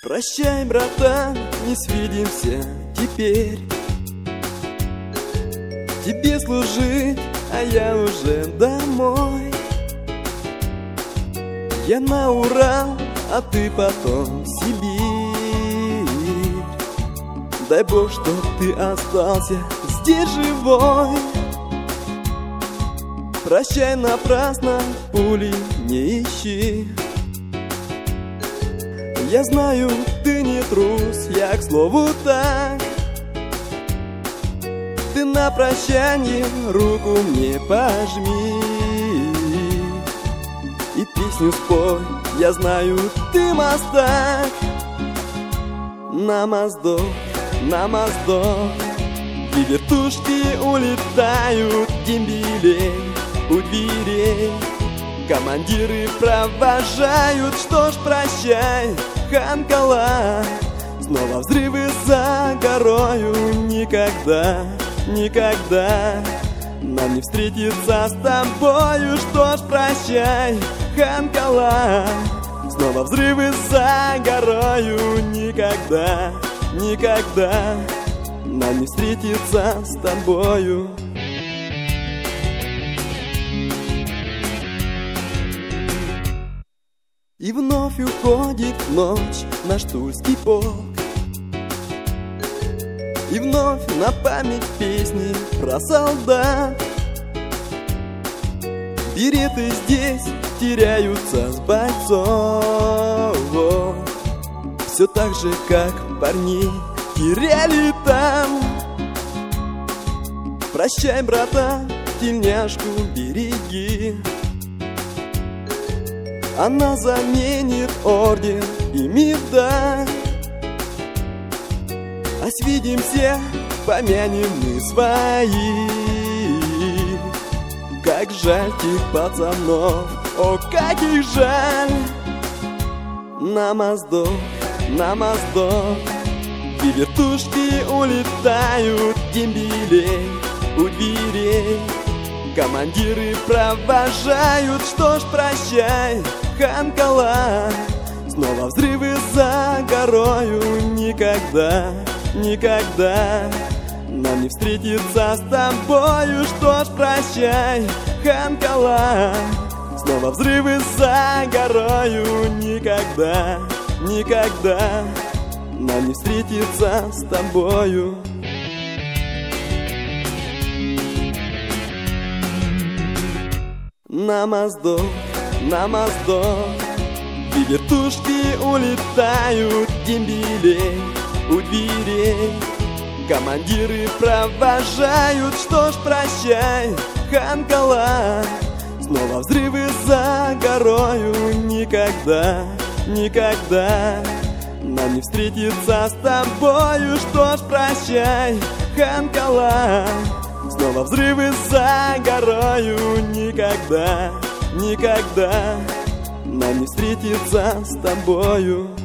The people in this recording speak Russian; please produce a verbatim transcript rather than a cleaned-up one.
Прощай, братан, не свидимся теперь. Тебе служить, а я уже домой. Я на Урал, а ты потом в Сибирь. Дай Бог, чтоб ты остался здесь живой. Прощай напрасно, пули не ищи. Я знаю, ты не трус, я к слову так. Ты на прощанье руку мне пожми и песню спой, я знаю, ты мастак. На моздок, на моздок и вертушки улетают, дембелей у дверей. Командиры провожают, что ж, прощай, Ханкала. Снова взрывы за горою, никогда, никогда нам не встретиться с тобою, что ж, прощай, Ханкала. Снова взрывы за горою, никогда, никогда нам не встретиться с тобою. И вновь уходит ночь наш Тульский полк. И вновь на память песни про солдат. Береты здесь теряются с бойцов. Все так же, как парней теряли там. Прощай, братан, тельняшку береги. Она заменит орден и медаль. А свидимся, помянем мы свои. Как жаль тех пацанов, о, как их жаль. На моздок, на моздок и вертушки улетают, дембелей у дверей. Командиры провожают, что ж, прощай, Ханкала. Снова взрывы за горою, никогда, никогда нам не встретиться с тобою, что ж, прощай, Ханкала. Снова взрывы за горою, никогда, никогда нам не встретиться с тобою. На моздок, на моздок и вертушки улетают, дембелей у дверей. Командиры провожают, что ж, прощай, Ханкала. Снова взрывы за горою, никогда, никогда нам не встретиться с тобою, что ж, прощай, Ханкала. Снова взрывы за горою, никогда, никогда нам не встретиться с тобою.